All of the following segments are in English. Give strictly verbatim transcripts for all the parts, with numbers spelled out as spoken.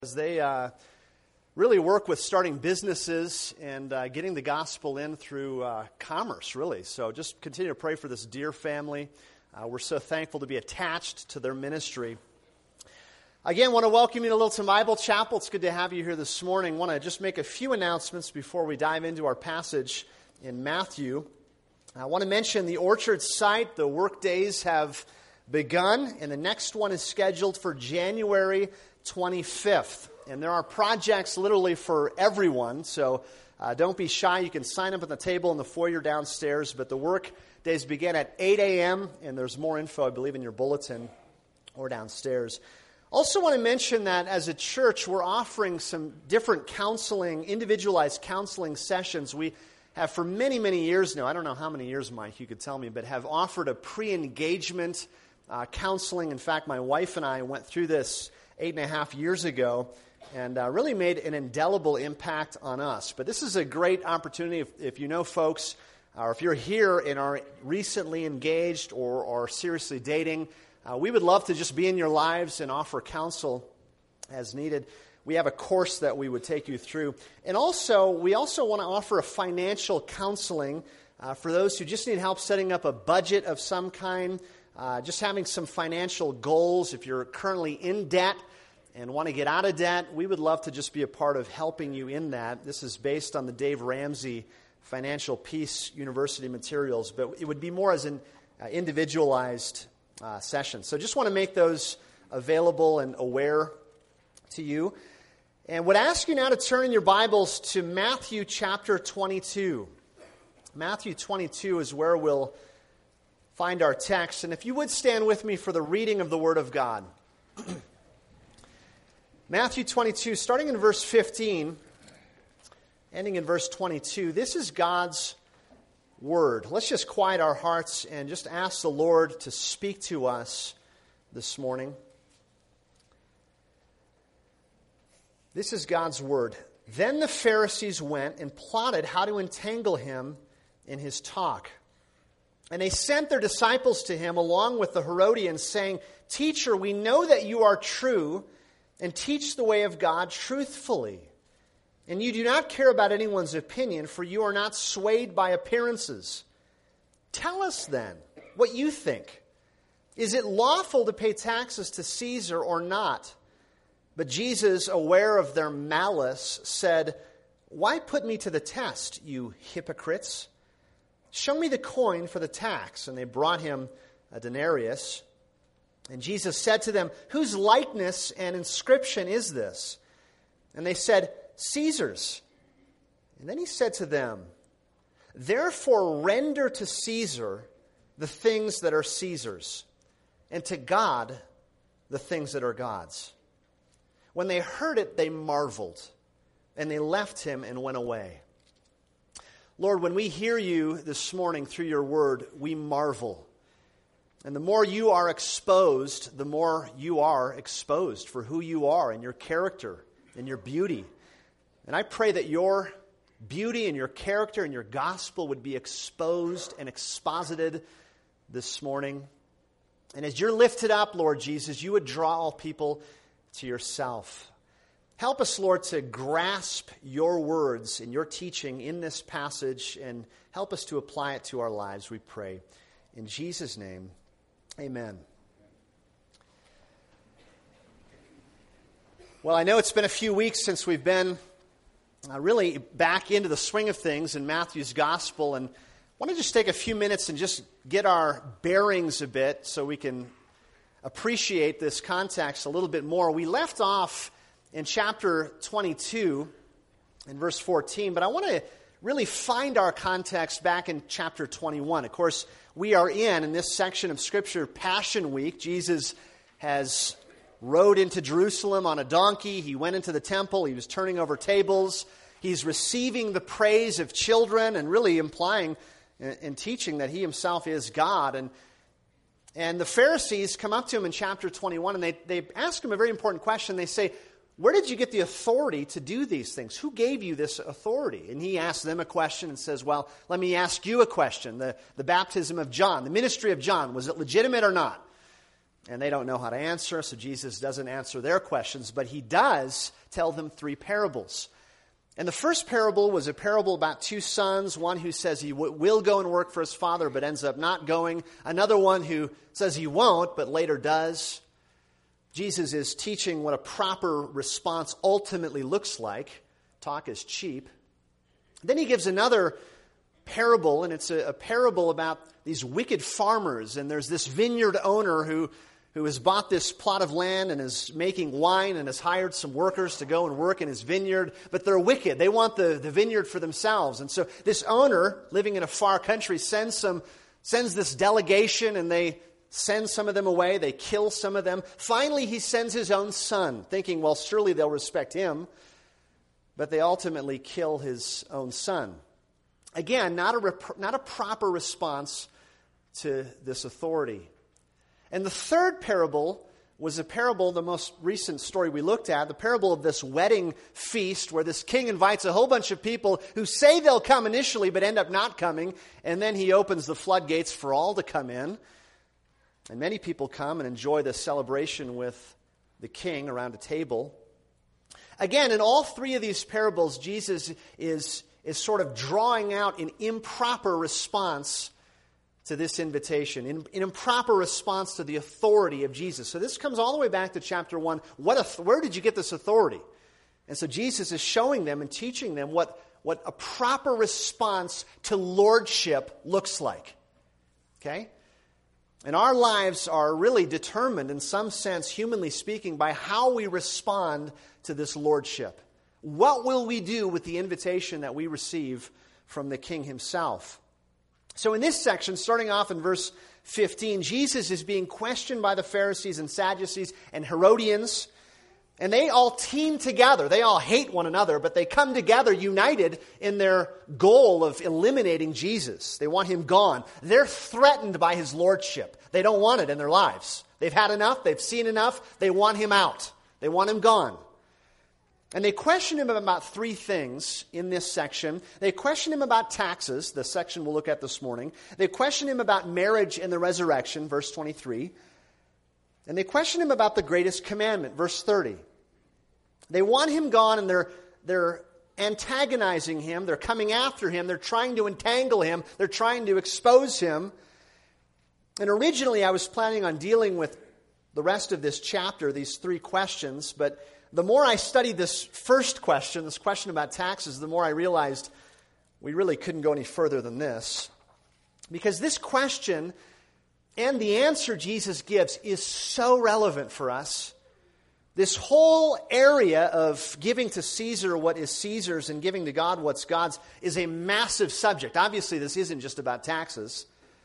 As they uh, really work with starting businesses and uh, getting the gospel in through uh, commerce, really. So just continue to pray for this dear family. Uh, we're so thankful to be attached to their ministry. Again, want to welcome you to Littleton Bible Chapel. It's good to have you here this morning. Want to just make a few announcements before we dive into our passage in Matthew. I want to mention the Orchard site. The work days have begun, and the next one is scheduled for January twenty-fifth. And there are projects literally for everyone, so uh, don't be shy. You can sign up at the table in the foyer downstairs, but the work days begin at eight a.m., and there's more info, I believe, in your bulletin or downstairs. Also want to mention that as a church, we're offering some different counseling, individualized counseling sessions. We have for many, many years now, I don't know how many years, Mike, you could tell me, but have offered a pre-engagement uh, counseling. In fact, my wife and I went through this eight and a half years ago, and uh, really made an indelible impact on us. But this is a great opportunity if, if you know folks, or if you're here and are recently engaged or are seriously dating, uh, we would love to just be in your lives and offer counsel as needed. We have a course that we would take you through. And also, we also want to offer a financial counseling uh, for those who just need help setting up a budget of some kind, uh, just having some financial goals. If you're currently in debt and want to get out of debt, we would love to just be a part of helping you in that. This is based on the Dave Ramsey Financial Peace University materials, but it would be more as an uh, individualized uh, session. So just want to make those available and aware to you. And would ask you now to turn in your Bibles to Matthew chapter twenty-two. Matthew twenty-two is where we'll find our text. And if you would stand with me for the reading of the Word of God. Matthew twenty-two, starting in verse fifteen, ending in verse twenty-two. This is God's Word. Let's just quiet our hearts and just ask the Lord to speak to us this morning. This is God's Word. Then the Pharisees went and plotted how to entangle him in his talk. And they sent their disciples to him along with the Herodians, saying, "Teacher, we know that you are true and teach the way of God truthfully. And you do not care about anyone's opinion, for you are not swayed by appearances. Tell us then what you think. Is it lawful to pay taxes to Caesar or not?" But Jesus, aware of their malice, said, "Why put me to the test, you hypocrites? Show me the coin for the tax." And they brought him a denarius. And Jesus said to them, "Whose likeness and inscription is this?" And they said, "Caesar's." And then he said to them, "Therefore render to Caesar the things that are Caesar's, and to God the things that are God's." When they heard it, they marveled, and they left him and went away. Lord, when we hear you this morning through your word, we marvel. And the more you are exposed, the more you are exposed for who you are and your character and your beauty. And I pray that your beauty and your character and your gospel would be exposed and exposited this morning. And as you're lifted up, Lord Jesus, you would draw all people to yourself. Help us, Lord, to grasp your words and your teaching in this passage, and help us to apply it to our lives, we pray. In Jesus' name, amen. Well, I know it's been a few weeks since we've been uh, really back into the swing of things in Matthew's gospel, and I want to just take a few minutes and just get our bearings a bit so we can appreciate this context a little bit more. We left off in chapter twenty-two in verse fourteen, but I want to really find our context back in chapter twenty-one. Of course, we are in, in this section of Scripture, Passion Week. Jesus has rode into Jerusalem on a donkey. He went into the temple. He was turning over tables. He's receiving the praise of children and really implying and teaching that he himself is God. And And the Pharisees come up to him in chapter twenty-one, and they, they ask him a very important question. They say, "Where did you get the authority to do these things? Who gave you this authority?" And he asks them a question and says, "Well, let me ask you a question. The, the baptism of John, the ministry of John, was it legitimate or not?" And they don't know how to answer, so Jesus doesn't answer their questions, but he does tell them three parables. And the first parable was a parable about two sons, one who says he w- will go and work for his father but ends up not going, another one who says he won't but later does. Jesus is teaching what a proper response ultimately looks like. Talk is cheap. Then he gives another parable, and it's a, a parable about these wicked farmers, and there's this vineyard owner who who has bought this plot of land and is making wine and has hired some workers to go and work in his vineyard, but they're wicked. They want the, the vineyard for themselves. And so this owner, living in a far country, sends some sends this delegation, and they send some of them away. They kill some of them. Finally, he sends his own son, thinking, well, surely they'll respect him. But they ultimately kill his own son. Again, not a, rep- not a proper response to this authority. And the third parable was a parable, the most recent story we looked at, the parable of this wedding feast where this king invites a whole bunch of people who say they'll come initially but end up not coming, and then he opens the floodgates for all to come in. And many people come and enjoy the celebration with the king around a table. Again, in all three of these parables, Jesus is, is sort of drawing out an improper response to this invitation, in, in improper response to the authority of Jesus. So this comes all the way back to chapter one. What, where did you get this authority? And so Jesus is showing them and teaching them what, what a proper response to lordship looks like. Okay? And our lives are really determined, in some sense, humanly speaking, by how we respond to this lordship. What will we do with the invitation that we receive from the King himself? So in this section, starting off in verse fifteen, Jesus is being questioned by the Pharisees and Sadducees and Herodians, and they all team together. They all hate one another, but they come together united in their goal of eliminating Jesus. They want him gone. They're threatened by his lordship. They don't want it in their lives. They've had enough. They've seen enough. They want him out. They want him gone. And they question him about three things in this section. They question him about taxes, the section we'll look at this morning. They question him about marriage and the resurrection, verse twenty-three. And they question him about the greatest commandment, verse thirty. They want him gone, and they're, they're antagonizing him. They're coming after him. They're trying to entangle him. They're trying to expose him. And originally I was planning on dealing with the rest of this chapter, these three questions, but the more I studied this first question, this question about taxes, the more I realized we really couldn't go any further than this. Because this question and the answer Jesus gives is so relevant for us. This whole area of giving to Caesar what is Caesar's and giving to God what's God's is a massive subject. Obviously, this isn't just about taxes.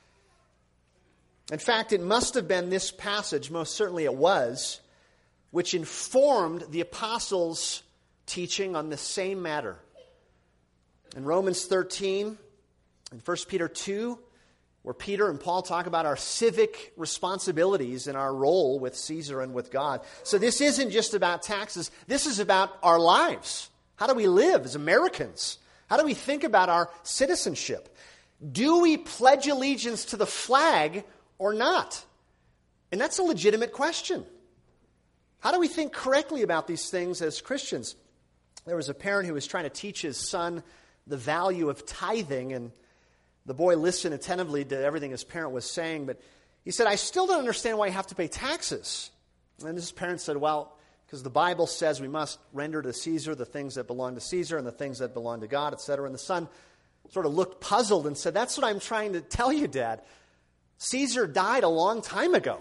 In fact, it must have been this passage, most certainly it was, which informed the apostles' teaching on the same matter. In Romans thirteen, in First Peter two, where Peter and Paul talk about our civic responsibilities and our role with Caesar and with God. So this isn't just about taxes. This is about our lives. How do we live as Americans? How do we think about our citizenship? Do we pledge allegiance to the flag or not? And that's a legitimate question. How do we think correctly about these things as Christians? There was a parent who was trying to teach his son the value of tithing, and the boy listened attentively to everything his parent was saying, but he said, I still don't understand why you have to pay taxes. And his parent said, well, because the Bible says we must render to Caesar the things that belong to Caesar and the things that belong to God, et cetera. And the son sort of looked puzzled and said, that's what I'm trying to tell you, Dad. Caesar died a long time ago.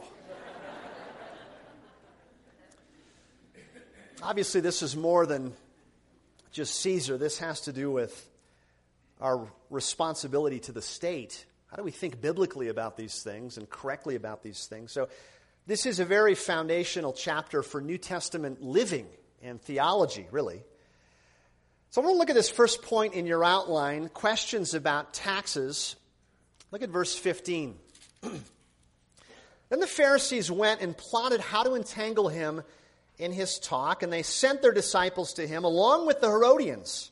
Obviously, this is more than just Caesar. This has to do with our responsibility to the state. How do we think biblically about these things and correctly about these things? So this is a very foundational chapter for New Testament living and theology, really. So I want to look at this first point in your outline, questions about taxes. Look at verse fifteen. Then the Pharisees went and plotted how to entangle him in his talk, and they sent their disciples to him along with the Herodians.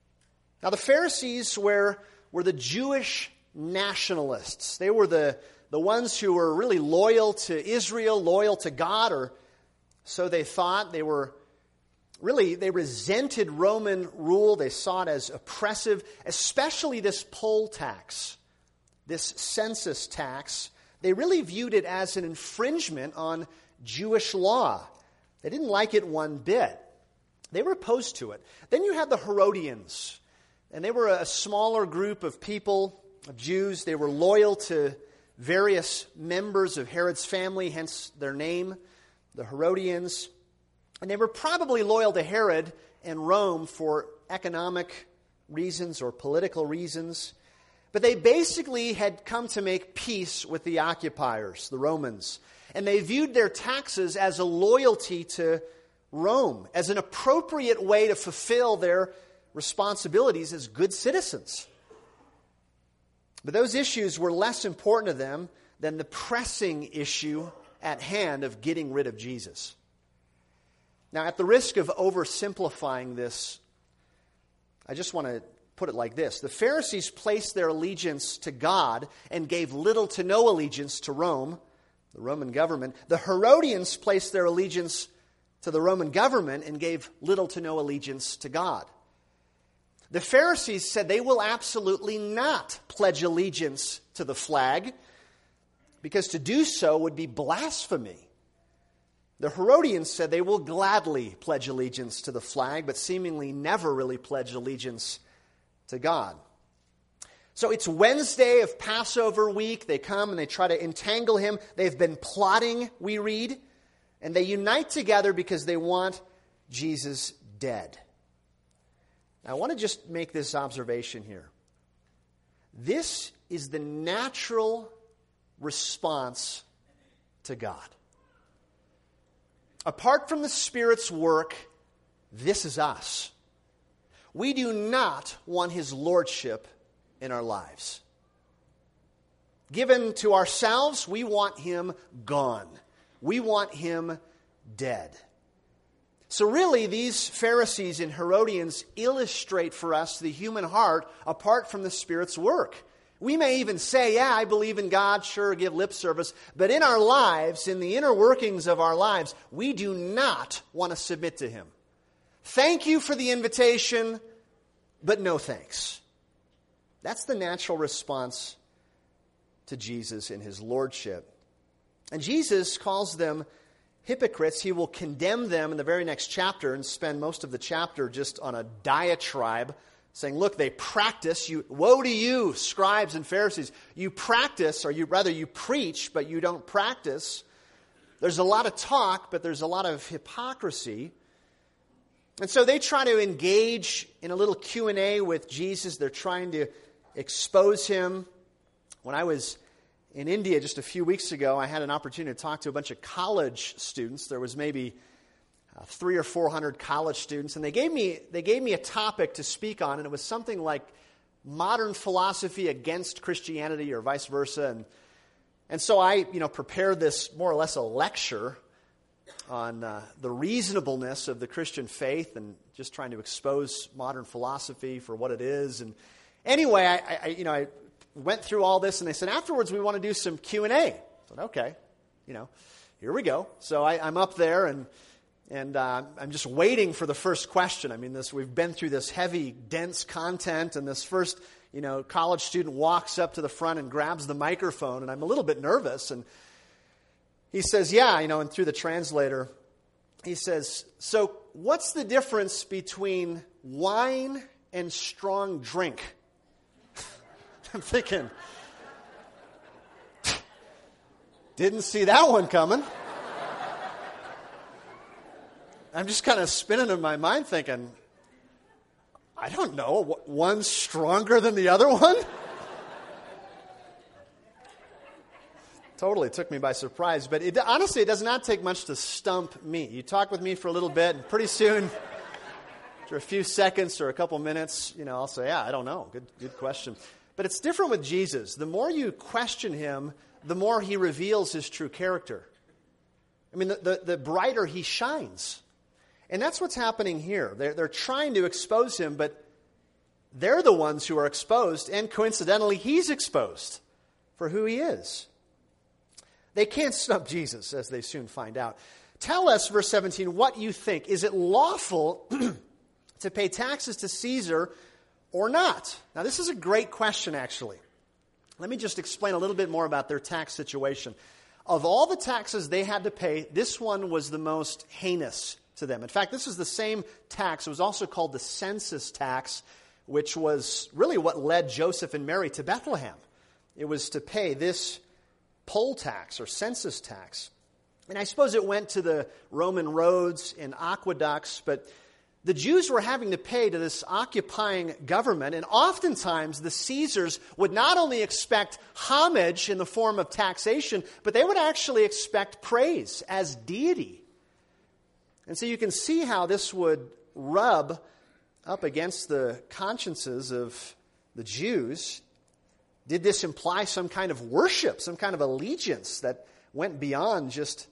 Now the Pharisees were, were the Jewish nationalists. They were the, the ones who were really loyal to Israel, loyal to God, or so they thought. They were really, they resented Roman rule. They saw it as oppressive, especially this poll tax, this census tax. They really viewed it as an infringement on Jewish law. They didn't like it one bit. They were opposed to it. Then you had the Herodians, and they were a smaller group of people, of Jews. They were loyal to various members of Herod's family, hence their name, the Herodians. And they were probably loyal to Herod and Rome for economic reasons or political reasons. But they basically had come to make peace with the occupiers, the Romans. And they viewed their taxes as a loyalty to Rome, as an appropriate way to fulfill their responsibilities as good citizens. But those issues were less important to them than the pressing issue at hand of getting rid of Jesus. Now, at the risk of oversimplifying this, I just want to put it like this. The Pharisees placed their allegiance to God and gave little to no allegiance to Rome, the Roman government. The Herodians placed their allegiance to the Roman government and gave little to no allegiance to God. The Pharisees said they will absolutely not pledge allegiance to the flag because to do so would be blasphemy. The Herodians said they will gladly pledge allegiance to the flag, but seemingly never really pledge allegiance to God. So it's Wednesday of Passover week. They come and they try to entangle him. They've been plotting, we read, and they unite together because they want Jesus dead. Now, I want to just make this observation here. This is the natural response to God. Apart from the Spirit's work, this is us. We do not want His lordship in our lives. Given to ourselves, we want Him gone. We want Him dead. So really, these Pharisees and Herodians illustrate for us the human heart apart from the Spirit's work. We may even say, yeah, I believe in God, sure, give lip service. But in our lives, in the inner workings of our lives, we do not want to submit to Him. Thank you for the invitation, but no thanks. That's the natural response to Jesus in His lordship. And Jesus calls them hypocrites. He will condemn them in the very next chapter and spend most of the chapter just on a diatribe saying, look, they practice. You, woe to you, scribes and Pharisees. You practice, or you rather you preach, but you don't practice. There's a lot of talk, but there's a lot of hypocrisy. And so they try to engage in a little Q and A with Jesus. They're trying to expose Him. When I was in India just a few weeks ago, I had an opportunity to talk to a bunch of college students. There was maybe uh, three or four hundred college students, and they gave me they gave me a topic to speak on, and it was something like modern philosophy against Christianity, or vice versa. And and so I, you know, prepared this more or less a lecture on uh, the reasonableness of the Christian faith, and just trying to expose modern philosophy for what it is. And anyway, I, I you know I. went through all this, and they said, afterwards we want to do some Q and A. I said, okay, you know, here we go. So I, I'm up there, and and uh, I'm just waiting for the first question. I mean, this we've been through this heavy, dense content, and this first, you know, college student walks up to the front and grabs the microphone, and I'm a little bit nervous, and he says, yeah, you know, and through the translator, he says, so what's the difference between wine and strong drink? I'm thinking, didn't see that one coming. I'm just kind of spinning in my mind thinking, I don't know, one's stronger than the other one? Totally took me by surprise. But it, honestly, it does not take much to stump me. You talk with me for a little bit, and pretty soon, after a few seconds or a couple minutes, you know, I'll say, yeah, I don't know. Good, good question. But it's different with Jesus. The more you question Him, the more He reveals His true character. I mean, the, the, the brighter He shines. And that's what's happening here. They're, they're trying to expose Him, but they're the ones who are exposed, and coincidentally, He's exposed for who He is. They can't stump Jesus, as they soon find out. Tell us, verse seventeen, what you think. Is it lawful to pay taxes to Caesar or not? Now, this is a great question, actually. Let me just explain a little bit more about their tax situation. Of all the taxes they had to pay, this one was the most heinous to them. In fact, this is the same tax. It was also called the census tax, which was really what led Joseph and Mary to Bethlehem. It was to pay this poll tax or census tax. And I suppose it went to the Roman roads and aqueducts, but the Jews were having to pay to this occupying government, and oftentimes the Caesars would not only expect homage in the form of taxation, but they would actually expect praise as deity. And so you can see how this would rub up against the consciences of the Jews. Did this imply some kind of worship, some kind of allegiance that went beyond just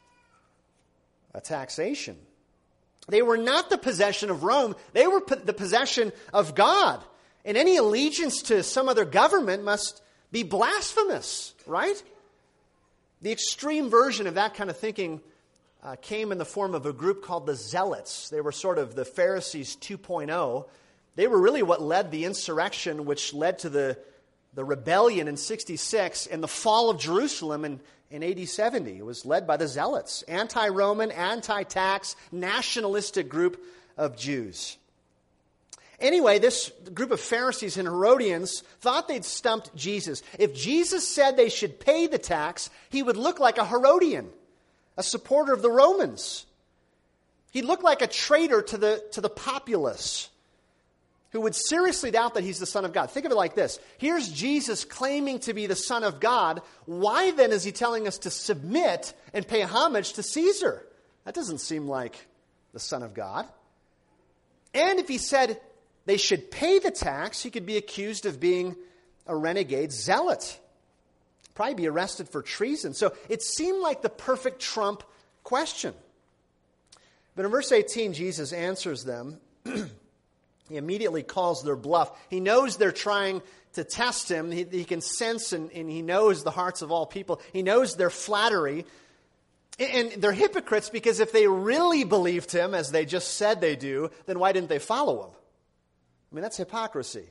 a taxation? They were not the possession of Rome. They were the possession of God. And any allegiance to some other government must be blasphemous, right? The extreme version of that kind of thinking uh, came in the form of a group called the Zealots. They were sort of the Pharisees two point oh. They were really what led the insurrection, which led to the, the rebellion in sixty-six and the fall of Jerusalem in In A D seventy. It was led by the Zealots, anti-Roman, anti-tax, nationalistic group of Jews. Anyway, this group of Pharisees and Herodians thought they'd stumped Jesus. If Jesus said they should pay the tax, he would look like a Herodian, a supporter of the Romans. He'd look like a traitor to the, to the populace, who would seriously doubt that he's the Son of God. Think of it like this. Here's Jesus claiming to be the Son of God. Why then is he telling us to submit and pay homage to Caesar? That doesn't seem like the Son of God. And if he said they should pay the tax, he could be accused of being a renegade zealot. Probably be arrested for treason. So it seemed like the perfect trump question. But in verse eighteen, Jesus answers them. He immediately calls their bluff. He knows they're trying to test him. He, he can sense and, and he knows the hearts of all people. He knows their flattery. And, and they're hypocrites because if they really believed him, as they just said they do, then why didn't they follow him? I mean, that's hypocrisy.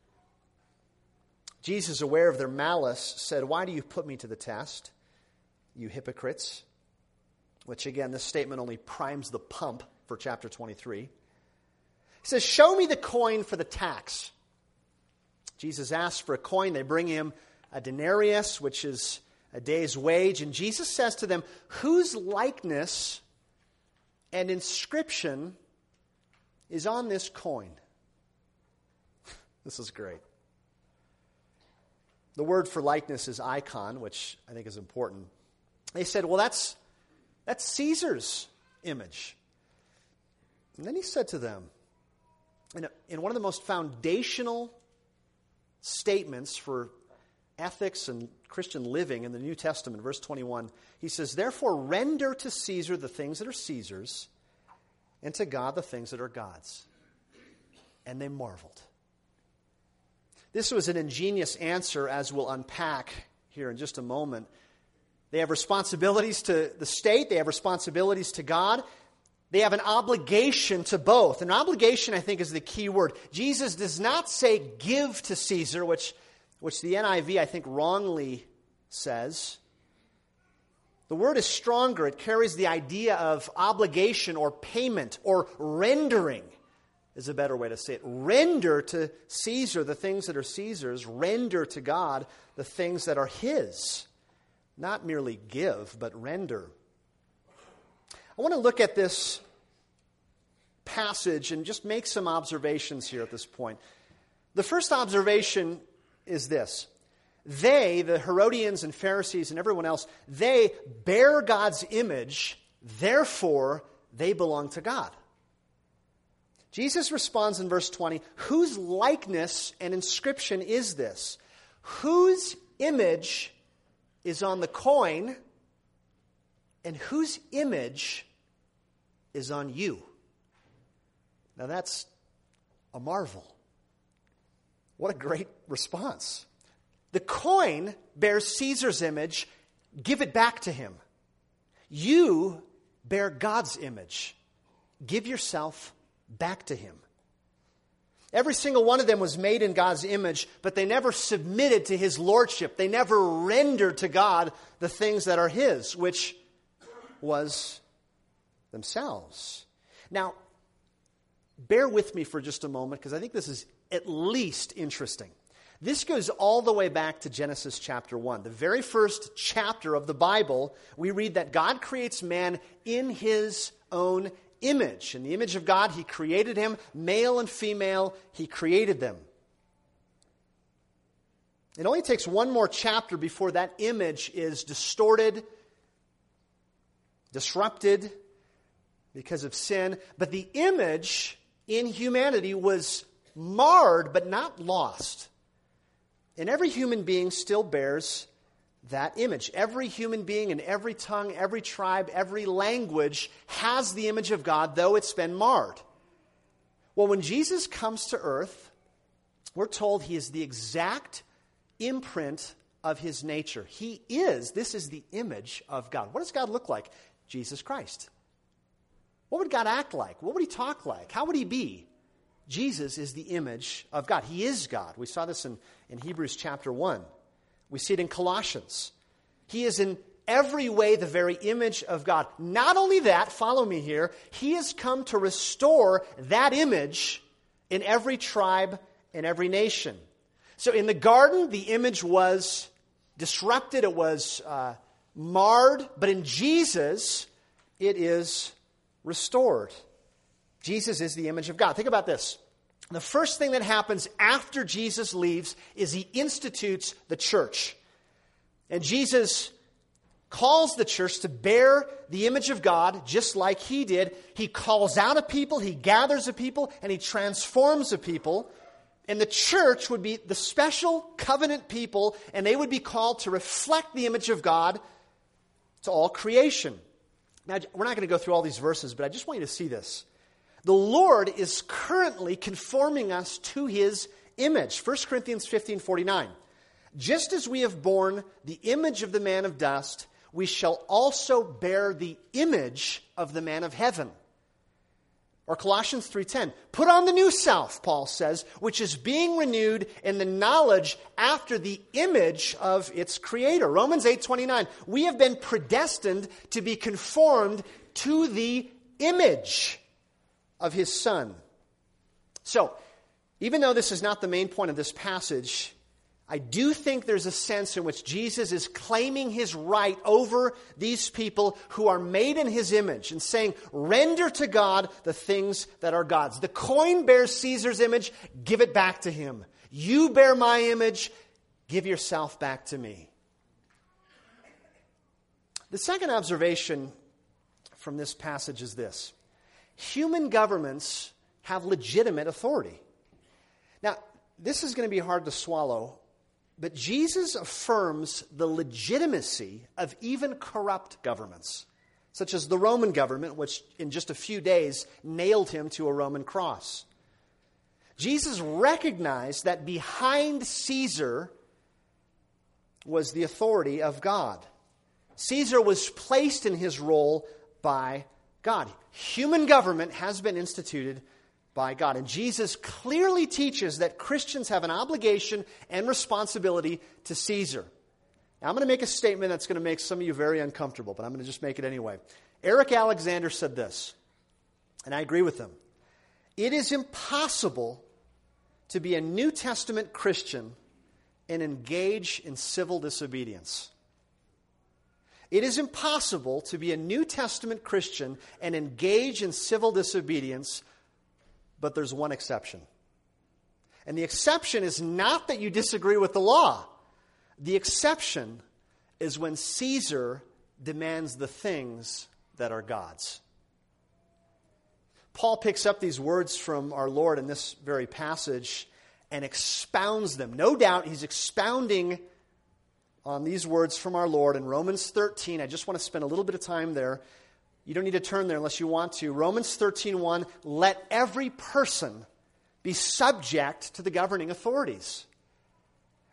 Jesus, aware of their malice, said, "Why do you put me to the test, you hypocrites?" Which, again, this statement only primes the pump for chapter twenty-three. He says, "Show me the coin for the tax." Jesus asks for a coin. They bring him a denarius, which is a day's wage. And Jesus says to them, "Whose likeness and inscription is on this coin?" This is great. The word for likeness is icon, which I think is important. They said, "Well, that's, that's Caesar's image." And then he said to them, In, a, in one of the most foundational statements for ethics and Christian living in the New Testament, verse twenty-one, he says, "Therefore render to Caesar the things that are Caesar's, and to God the things that are God's." And they marveled. This was an ingenious answer, as we'll unpack here in just a moment. They have responsibilities to the state. They have responsibilities to God. They have an obligation to both. An obligation, I think, is the key word. Jesus does not say give to Caesar, which, which the N I V, I think, wrongly says. The word is stronger. It carries the idea of obligation or payment or rendering is a better way to say it. Render to Caesar the things that are Caesar's. Render to God the things that are his. Not merely give, but render. I want to look at this passage and just make some observations here at this point. The first observation is this. They, the Herodians and Pharisees and everyone else, they bear God's image, therefore they belong to God. Jesus responds in verse twenty, "Whose likeness and inscription is this? Whose image is on the coin, and whose image is on you?" Now that's a marvel. What a great response. The coin bears Caesar's image, give it back to him. You bear God's image. Give yourself back to him. Every single one of them was made in God's image, but they never submitted to his lordship. They never rendered to God the things that are his, which was themselves. Now, bear with me for just a moment, because I think this is at least interesting. This goes all the way back to Genesis chapter one. The very first chapter of the Bible, we read that God creates man in his own image. In the image of God, he created him, male and female, he created them. It only takes one more chapter before that image is distorted, disrupted because of sin. But the image in humanity was marred but not lost. And every human being still bears that image. Every human being in every tongue, every tribe, every language has the image of God, though it's been marred. Well, when Jesus comes to earth, we're told he is the exact imprint of his nature. He is, this is the image of God. What does God look like? Jesus Christ. What would God act like? What would he talk like? How would he be? Jesus is the image of God. He is God. We saw this in, in Hebrews chapter one. We see it in Colossians. He is in every way the very image of God. Not only that, follow me here, he has come to restore that image in every tribe and every nation. So in the garden, the image was disrupted, it was uh, marred, but in Jesus, it is restored. Jesus is the image of God. Think about this. The first thing that happens after Jesus leaves is he institutes the church. And Jesus calls the church to bear the image of God just like he did. He calls out a people, he gathers a people, and he transforms a people. And the church would be the special covenant people, and they would be called to reflect the image of God to all creation. Now, we're not going to go through all these verses, but I just want you to see this. The Lord is currently conforming us to his image. First Corinthians fifteen forty-nine. Just as we have borne the image of the man of dust, we shall also bear the image of the man of heaven. Or Colossians three ten. Put on the new self, Paul says, which is being renewed in the knowledge after the image of its creator. Romans eight twenty-nine. We have been predestined to be conformed to the image of his Son. So, even though this is not the main point of this passage, I do think there's a sense in which Jesus is claiming his right over these people who are made in his image and saying, render to God the things that are God's. The coin bears Caesar's image, give it back to him. You bear my image, give yourself back to me. The second observation from this passage is this. Human governments have legitimate authority. Now, this is going to be hard to swallow, but Jesus affirms the legitimacy of even corrupt governments, such as the Roman government, which in just a few days nailed him to a Roman cross. Jesus recognized that behind Caesar was the authority of God. Caesar was placed in his role by God. Human government has been instituted by God. And Jesus clearly teaches that Christians have an obligation and responsibility to Caesar. Now, I'm going to make a statement that's going to make some of you very uncomfortable, but I'm going to just make it anyway. Eric Alexander said this, and I agree with him. It is impossible to be a New Testament Christian and engage in civil disobedience. It is impossible to be a New Testament Christian and engage in civil disobedience, but there's one exception. And the exception is not that you disagree with the law. The exception is when Caesar demands the things that are God's. Paul picks up these words from our Lord in this very passage and expounds them. No doubt he's expounding on these words from our Lord in Romans thirteen. I just want to spend a little bit of time there. You don't need to turn there unless you want to. Romans thirteen one, let every person be subject to the governing authorities.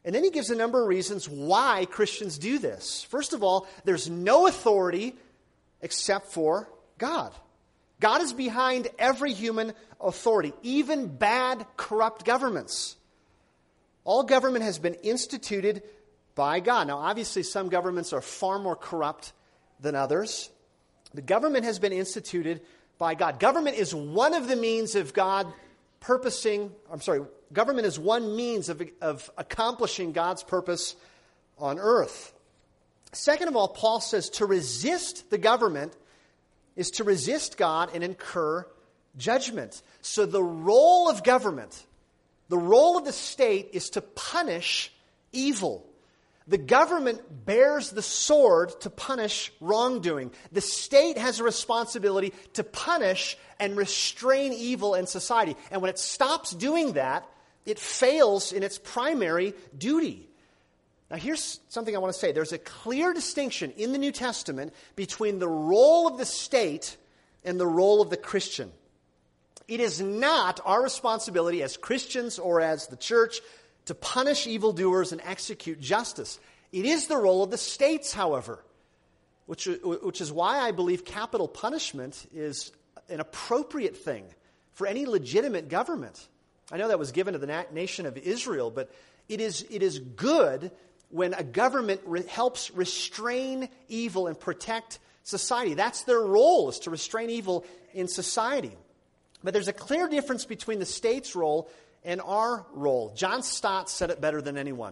And then he gives a number of reasons why Christians do this. First of all, there's no authority except for God. God is behind every human authority, even bad, corrupt governments. All government has been instituted by God. Now, obviously, some governments are far more corrupt than others. The government has been instituted by God. Government is one of the means of God purposing, I'm sorry, government is one means of, of accomplishing God's purpose on earth. Second of all, Paul says to resist the government is to resist God and incur judgment. So the role of government, the role of the state is to punish evil. The government bears the sword to punish wrongdoing. The state has a responsibility to punish and restrain evil in society. And when it stops doing that, it fails in its primary duty. Now here's something I want to say. There's a clear distinction in the New Testament between the role of the state and the role of the Christian. It is not our responsibility as Christians or as the church to punish evildoers and execute justice. It is the role of the states, however, which, which is why I believe capital punishment is an appropriate thing for any legitimate government. I know that was given to the na- nation of Israel, but it is, it is good when a government re- helps restrain evil and protect society. That's their role, is to restrain evil in society. But there's a clear difference between the state's role and our role. John Stott said it better than anyone.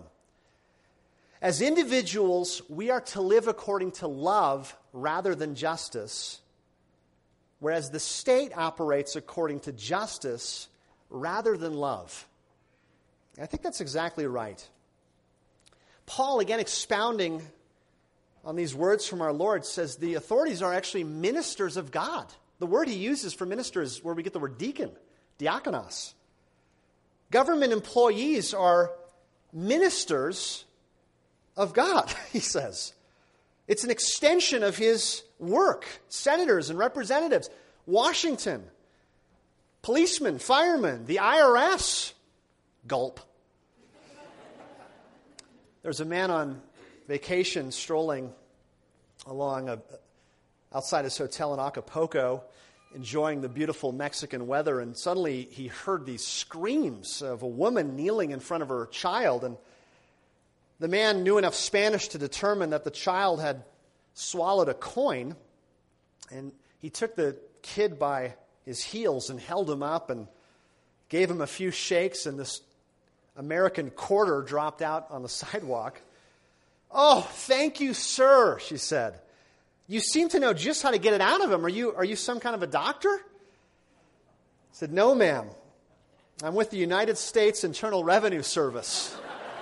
As individuals, we are to live according to love rather than justice, whereas the state operates according to justice rather than love. I think that's exactly right. Paul, again expounding on these words from our Lord, says the authorities are actually ministers of God. The word he uses for minister is where we get the word deacon, diakonos. Government employees are ministers of God, he says. It's an extension of his work. Senators and representatives, Washington, policemen, firemen, the I R S, gulp. There's a man on vacation strolling along a, outside his hotel in Acapulco, enjoying the beautiful Mexican weather, and suddenly he heard these screams of a woman kneeling in front of her child, and the man knew enough Spanish to determine that the child had swallowed a coin, and he took the kid by his heels and held him up and gave him a few shakes, and this American quarter dropped out on the sidewalk. "Oh, thank you, sir," she said. "You seem to know just how to get it out of him. Are you, are you some kind of a doctor?" I said, "No, ma'am. I'm with the United States Internal Revenue Service."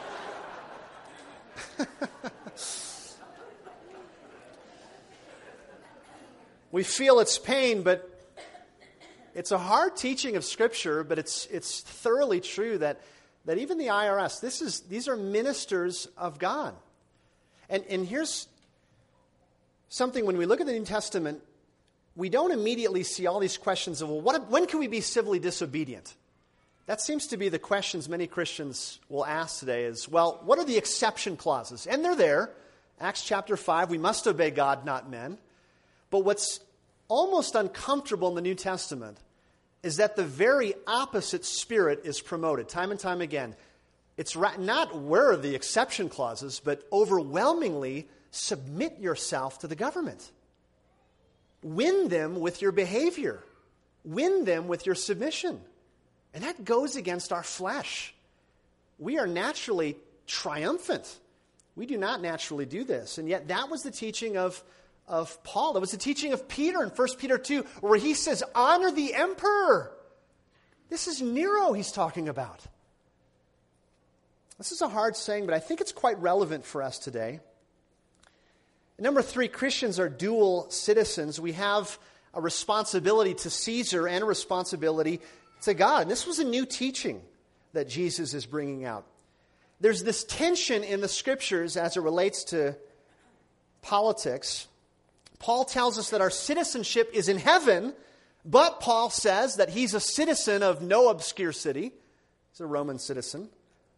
We feel its pain, but it's a hard teaching of Scripture, but it's it's thoroughly true that, that even the I R S, this is these are ministers of God. And and here's something, when we look at the New Testament, we don't immediately see all these questions of, well, what, when can we be civilly disobedient? That seems to be the questions many Christians will ask today is, well, what are the exception clauses? And they're there. Acts chapter five, we must obey God, not men. But what's almost uncomfortable in the New Testament is that the very opposite spirit is promoted time and time again. It's not where are the exception clauses, but overwhelmingly submit yourself to the government. Win them with your behavior. Win them with your submission. And that goes against our flesh. We are naturally triumphant. We do not naturally do this. And yet that was the teaching of, of Paul. It was the teaching of Peter in First Peter two, where he says, honor the emperor. This is Nero he's talking about. This is a hard saying, but I think it's quite relevant for us today. Number three, Christians are dual citizens. We have a responsibility to Caesar and a responsibility to God. And this was a new teaching that Jesus is bringing out. There's this tension in the Scriptures as it relates to politics. Paul tells us that our citizenship is in heaven, but Paul says that he's a citizen of no obscure city. He's a Roman citizen.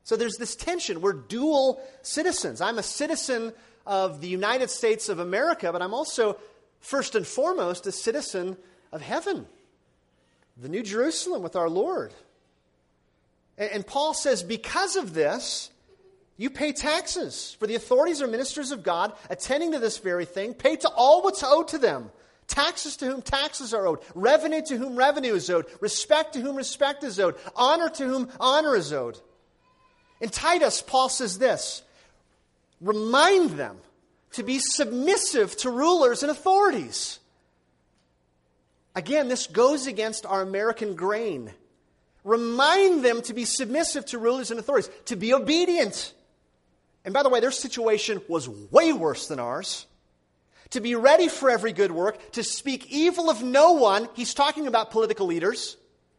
So there's this tension. We're dual citizens. I'm a citizen of the United States of America, but I'm also, first and foremost, a citizen of heaven, the New Jerusalem with our Lord. And, and Paul says, because of this, you pay taxes. For the authorities are ministers of God, attending to this very thing. Pay to all what's owed to them. Taxes to whom taxes are owed. Revenue to whom revenue is owed. Respect to whom respect is owed. Honor to whom honor is owed. In Titus, Paul says this, remind them to be submissive to rulers and authorities. Again, this goes against our American grain. Remind them to be submissive to rulers and authorities, to be obedient. And by the way, their situation was way worse than ours. To be ready for every good work, to speak evil of no one. He's talking about political leaders.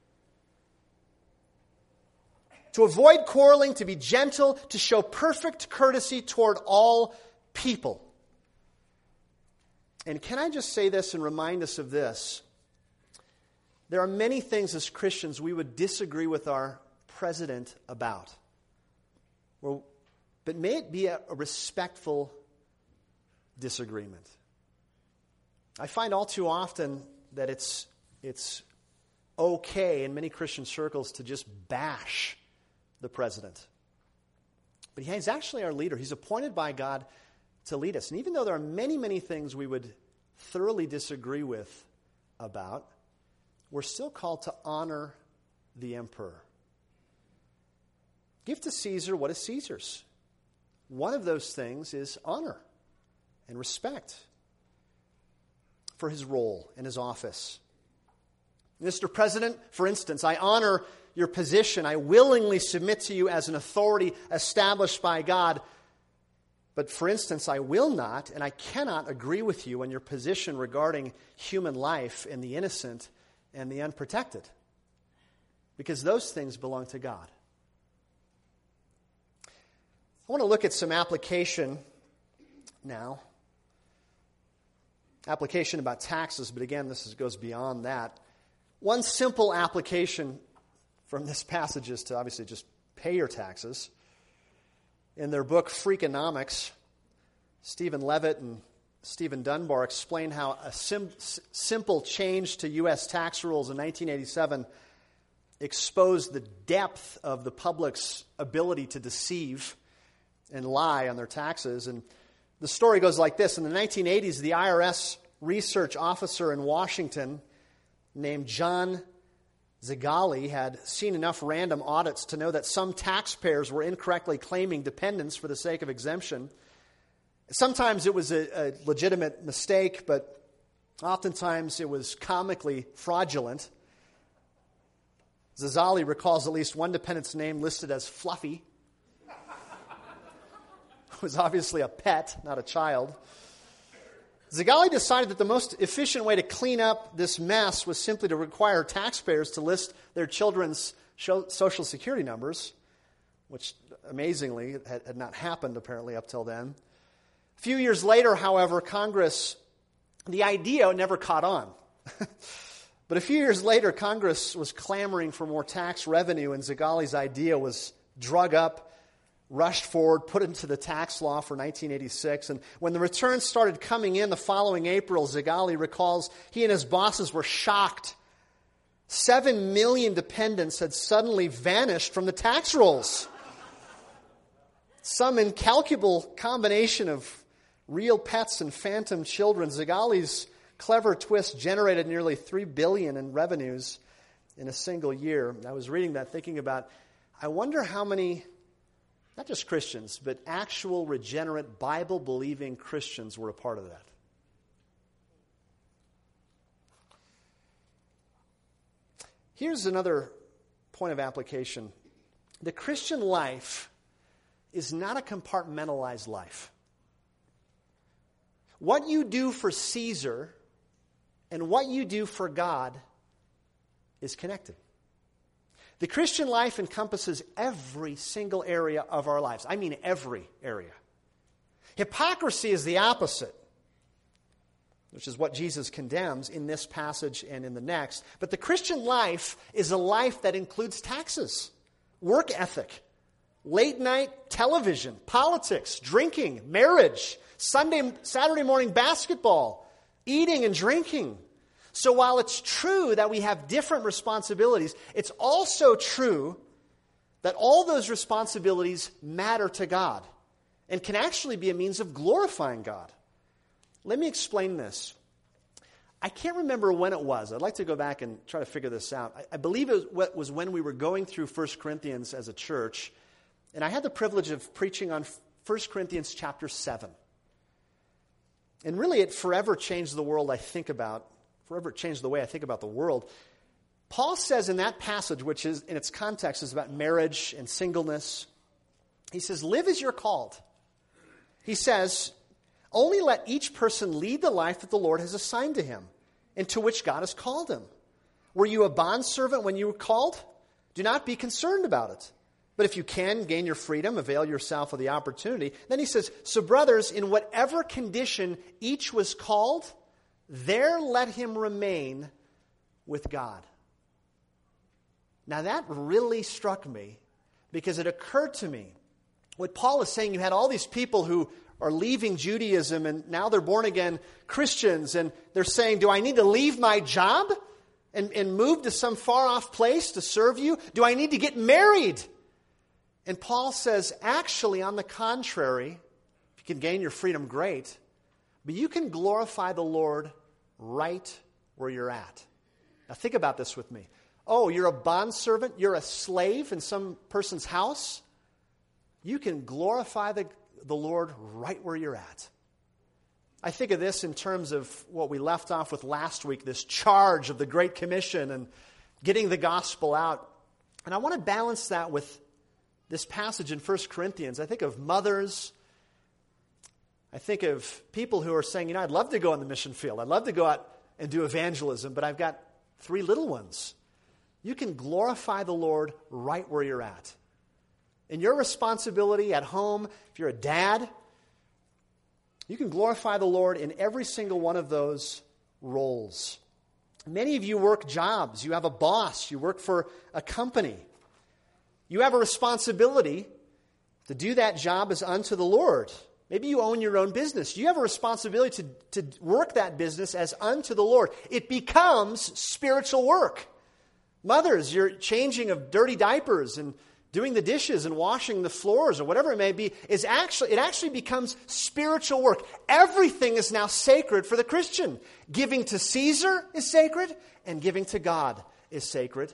To avoid quarreling, to be gentle, to show perfect courtesy toward all people. And can I just say this and remind us of this? There are many things as Christians we would disagree with our president about. Well, but may it be a, a respectful disagreement. I find all too often that it's, it's okay in many Christian circles to just bash the president. But he's actually our leader. He's appointed by God to lead us. And even though there are many, many things we would thoroughly disagree with about, we're still called to honor the emperor. Give to Caesar what is Caesar's. One of those things is honor and respect for his role and his office. Mister President, for instance, I honor your position. I willingly submit to you as an authority established by God. But for instance, I will not and I cannot agree with you on your position regarding human life and the innocent and the unprotected. Because those things belong to God. I want to look at some application now. Application about taxes, but again, this is, goes beyond that. One simple application from this passage is to obviously just pay your taxes. In their book, Freakonomics, Stephen Levitt and Stephen Dunbar explain how a sim- simple change to U S tax rules in nineteen eighty-seven exposed the depth of the public's ability to deceive and lie on their taxes. And the story goes like this. In the nineteen eighties, the I R S research officer in Washington named John Zigali had seen enough random audits to know that some taxpayers were incorrectly claiming dependents for the sake of exemption. Sometimes it was a, a legitimate mistake, but oftentimes it was comically fraudulent. Zigali recalls at least one dependent's name listed as Fluffy. It was obviously a pet, not a child. Zigali decided that the most efficient way to clean up this mess was simply to require taxpayers to list their children's social security numbers, which amazingly had, had not happened apparently up till then. A few years later, however, Congress, the idea never caught on. But a few years later, Congress was clamoring for more tax revenue, and Zigali's idea was drug up, rushed forward, put into the tax law for nineteen eighty-six. And when the returns started coming in the following April, Zigali recalls he and his bosses were shocked. Seven million dependents had suddenly vanished from the tax rolls. Some incalculable combination of real pets and phantom children. Zigali's clever twist generated nearly three billion dollars in revenues in a single year. I was reading that thinking about, I wonder how many, not just Christians, but actual regenerate Bible-believing Christians were a part of that. Here's another point of application. The Christian life is not a compartmentalized life. What you do for Caesar and what you do for God is connected. The Christian life encompasses every single area of our lives. I mean every area. Hypocrisy is the opposite, which is what Jesus condemns in this passage and in the next. But the Christian life is a life that includes taxes, work ethic, late night television, politics, drinking, marriage, Sunday, Saturday morning basketball, eating and drinking. So while it's true that we have different responsibilities, it's also true that all those responsibilities matter to God and can actually be a means of glorifying God. Let me explain this. I can't remember when it was. I'd like to go back and try to figure this out. I, I believe it was, was when we were going through First Corinthians as a church, and I had the privilege of preaching on First Corinthians chapter seven. And really, it forever changed the world I think about, forever changed the way I think about the world. Paul says in that passage, which is in its context is about marriage and singleness, he says, live as you're called. He says, only let each person lead the life that the Lord has assigned to him and to which God has called him. Were you a bondservant when you were called? Do not be concerned about it. But if you can gain your freedom, avail yourself of the opportunity. Then he says, so brothers, in whatever condition each was called, there let him remain with God. Now that really struck me because it occurred to me. What Paul is saying, you had all these people who are leaving Judaism and now they're born again Christians and they're saying, do I need to leave my job and, and move to some far off place to serve you? Do I need to get married? And Paul says, actually, on the contrary, if you can gain your freedom, great. But you can glorify the Lord right where you're at. Now think about this with me. Oh, you're a bondservant, you're a slave in some person's house. You can glorify the, the Lord right where you're at. I think of this in terms of what we left off with last week, this charge of the Great Commission and getting the gospel out. And I want to balance that with this passage in First Corinthians. I think of mothers. I think of people who are saying, you know, I'd love to go on the mission field. I'd love to go out and do evangelism, but I've got three little ones. You can glorify the Lord right where you're at. In your responsibility at home, if you're a dad, you can glorify the Lord in every single one of those roles. Many of you work jobs. You have a boss. You work for a company. You have a responsibility to do that job as unto the Lord. Maybe you own your own business. You have a responsibility to, to work that business as unto the Lord. It becomes spiritual work. Mothers, you're changing of dirty diapers and doing the dishes and washing the floors or whatever it may be, is actually it actually becomes spiritual work. Everything is now sacred for the Christian. Giving to Caesar is sacred, and giving to God is sacred.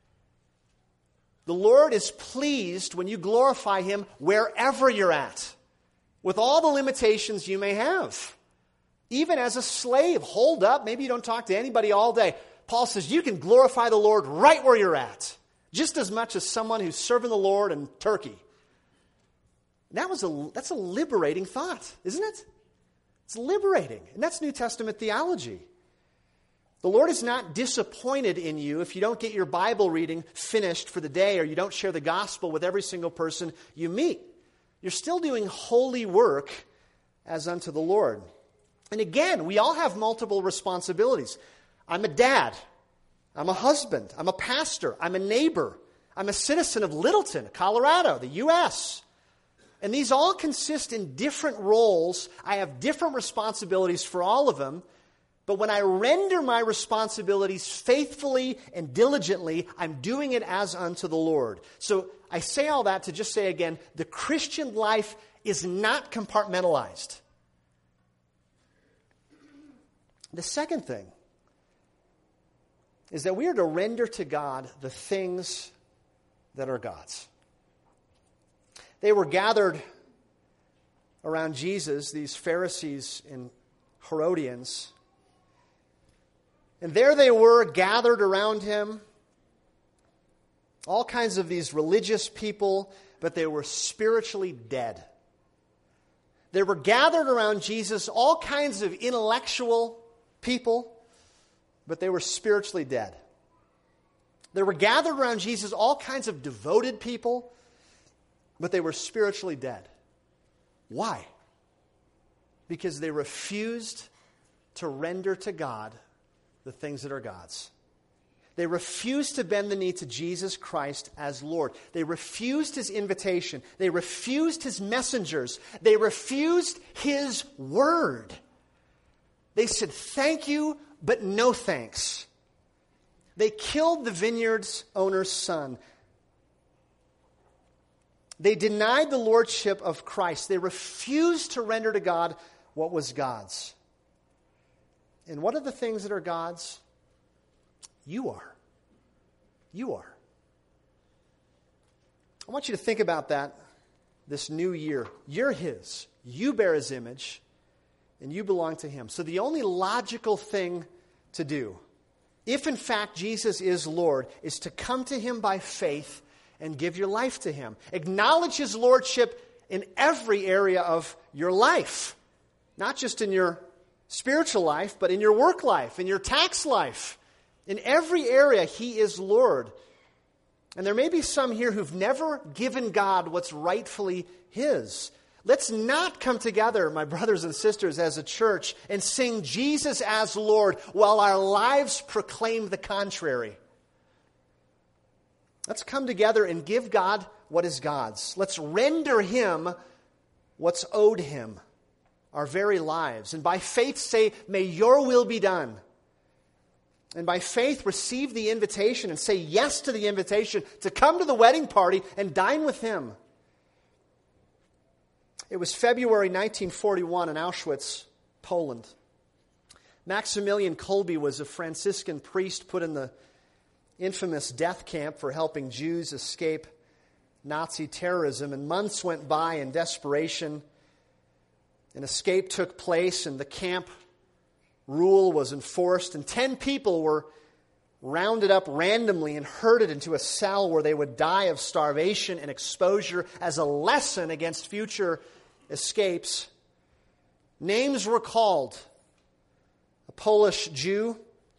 The Lord is pleased when you glorify Him wherever you're at, with all the limitations you may have. Even as a slave, hold up, maybe you don't talk to anybody all day. Paul says you can glorify the Lord right where you're at, just as much as someone who's serving the Lord in Turkey. That was a, that's a liberating thought, isn't it? It's liberating. And that's New Testament theology. The Lord is not disappointed in you if you don't get your Bible reading finished for the day or you don't share the gospel with every single person you meet. You're still doing holy work as unto the Lord. And again, we all have multiple responsibilities. I'm a dad. I'm a husband. I'm a pastor. I'm a neighbor. I'm a citizen of Littleton, Colorado, the U S And these all consist in different roles. I have different responsibilities for all of them. But when I render my responsibilities faithfully and diligently, I'm doing it as unto the Lord. So I say all that to just say again, the Christian life is not compartmentalized. The second thing is that we are to render to God the things that are God's. They were gathered around Jesus, these Pharisees and Herodians. And there they were, gathered around him. All kinds of these religious people, but they were spiritually dead. They were gathered around Jesus, all kinds of intellectual people, but they were spiritually dead. They were gathered around Jesus, all kinds of devoted people, but they were spiritually dead. Why? Because they refused to render to God the things that are God's. They refused to bend the knee to Jesus Christ as Lord. They refused his invitation. They refused his messengers. They refused his word. They said, thank you, but no thanks. They killed the vineyard's owner's son. They denied the lordship of Christ. They refused to render to God what was God's. And what are the things that are God's? You are. You are. I want you to think about that this new year. You're his. You bear his image, and you belong to him. So the only logical thing to do, if in fact Jesus is Lord, is to come to him by faith and give your life to him. Acknowledge his lordship in every area of your life. Not just in your spiritual life, but in your work life, in your tax life. In every area, he is Lord. And there may be some here who've never given God what's rightfully his. Let's not come together, my brothers and sisters, as a church and sing Jesus as Lord while our lives proclaim the contrary. Let's come together and give God what is God's. Let's render him what's owed him, our very lives. And by faith say, may your will be done. And by faith receive the invitation and say yes to the invitation to come to the wedding party and dine with him. It was February nineteen forty-one in Auschwitz, Poland. Maximilian Kolbe was a Franciscan priest put in the infamous death camp for helping Jews escape Nazi terrorism. And months went by in desperation. An escape took place and the camp rule was enforced. And ten people were rounded up randomly and herded into a cell where they would die of starvation and exposure as a lesson against future escapes. Names were called. A Polish Jew,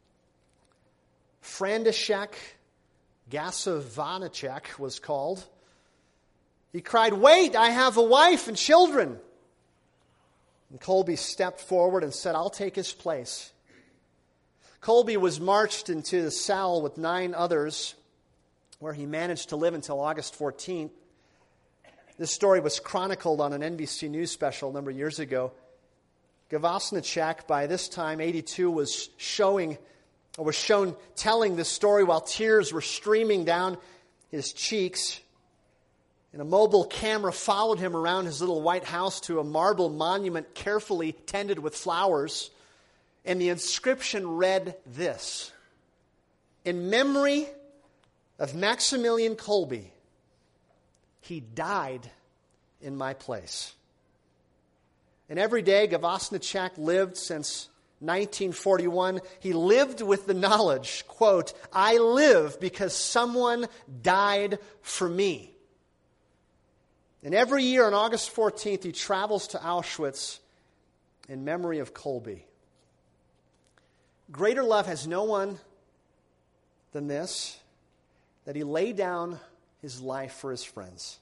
František Gasowaneczek was called. He cried, "Wait, I have a wife and children." And Kolbe stepped forward and said, "I'll take his place." Kolbe was marched into the cell with nine others, where he managed to live until August fourteenth. This story was chronicled on an N B C News special a number of years ago. Gasowaneczek, by this time, eighty-two, was showing, or was shown telling this story while tears were streaming down his cheeks. And a mobile camera followed him around his little white house to a marble monument carefully tended with flowers. And the inscription read this: "In memory of Maximilian Kolbe, he died in my place." And every day Gasowaneczek lived since nineteen forty-one. He lived with the knowledge, quote, "I live because someone died for me." And every year on August fourteenth, he travels to Auschwitz in memory of Kolbe. Greater love has no one than this, that he laid down his life for his friends.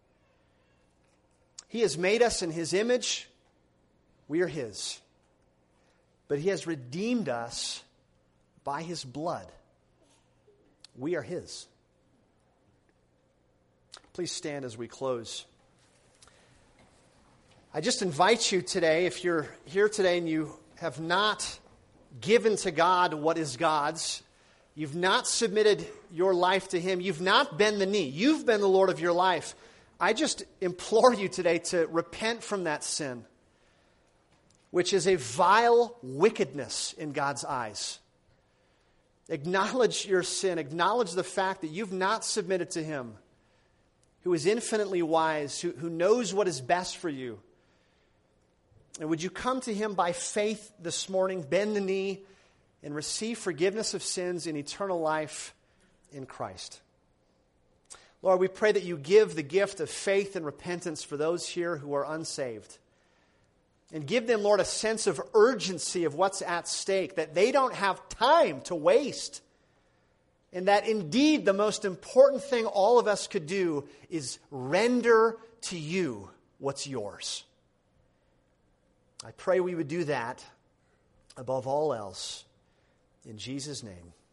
He has made us in his image. We are his. But he has redeemed us by his blood. We are his. Please stand as we close. I just invite you today, if you're here today and you have not given to God what is God's, you've not submitted your life to him, you've not bent the knee, you've been the Lord of your life, I just implore you today to repent from that sin, which is a vile wickedness in God's eyes. Acknowledge your sin. Acknowledge the fact that you've not submitted to him, who is infinitely wise, who, who knows what is best for you. And would you come to him by faith this morning, bend the knee, and receive forgiveness of sins and eternal life in Christ? Lord, we pray that you give the gift of faith and repentance for those here who are unsaved. And give them, Lord, a sense of urgency of what's at stake, that they don't have time to waste. And that indeed the most important thing all of us could do is render to you what's yours. I pray we would do that above all else. In Jesus' name.